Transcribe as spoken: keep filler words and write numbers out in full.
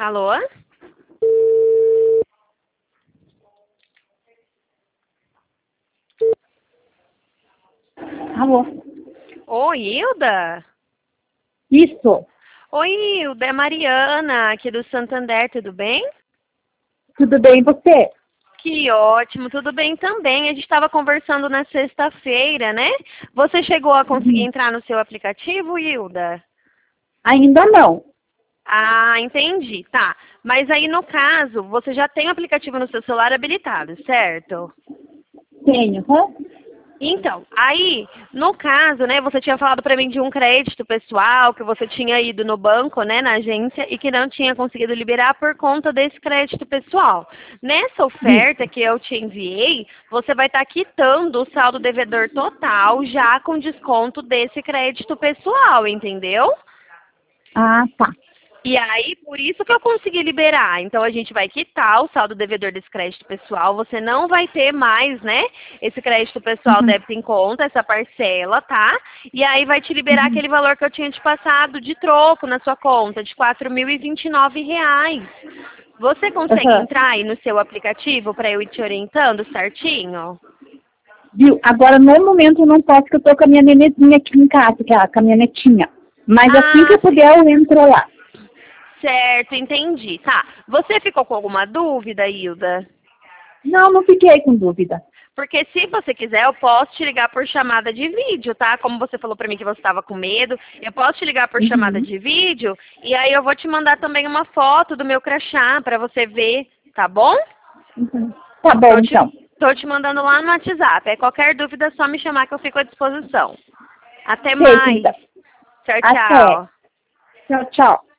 Alô? Alô? Oi, Hilda? Isso. Oi, Hilda, é Mariana, aqui do Santander, tudo bem? Tudo bem, e você? Que ótimo, tudo bem também. A gente estava conversando na sexta-feira, né? Você chegou a conseguir Uhum. entrar no seu aplicativo, Hilda? Ainda não. Ah, entendi. Tá. Mas aí, no caso, você já tem o aplicativo no seu celular habilitado, certo? Tenho. Hã? Então, aí, no caso, né, você tinha falado para mim de um crédito pessoal, que você tinha ido no banco, né, na agência, e que não tinha conseguido liberar por conta desse crédito pessoal. Nessa oferta Isso. que eu te enviei, você vai estar quitando o saldo devedor total, já com desconto desse crédito pessoal, entendeu? Ah, tá. E aí, por isso que eu consegui liberar. Então, a gente vai quitar o saldo devedor desse crédito pessoal. Você não vai ter mais, né, esse crédito pessoal Uhum. débito em conta, essa parcela, tá? E aí vai te liberar Uhum. aquele valor que eu tinha te passado de troco na sua conta, de quatro mil e vinte e nove reais. Você consegue Aham. entrar aí no seu aplicativo para eu ir te orientando certinho? Viu? Agora, no momento, eu não posso, porque eu tô com a minha nenezinha aqui em casa, que é com a minha netinha. Mas assim que Ah, eu puder, eu entro lá. certo, entendi. Tá. Você ficou com alguma dúvida, Hilda? Não, não fiquei com dúvida. Porque se você quiser, eu posso te ligar por chamada de vídeo, tá? Como você falou pra mim que você estava com medo, eu posso te ligar por chamada Uhum. de vídeo e aí eu vou te mandar também uma foto do meu crachá pra você ver, tá bom? Uhum. Tá bom, Tô te, então. tô te mandando lá no WhatsApp. Aí qualquer dúvida é só me chamar que eu fico à disposição. Até Feito, mais. então. Tchau, Até. tchau. Tchau, tchau.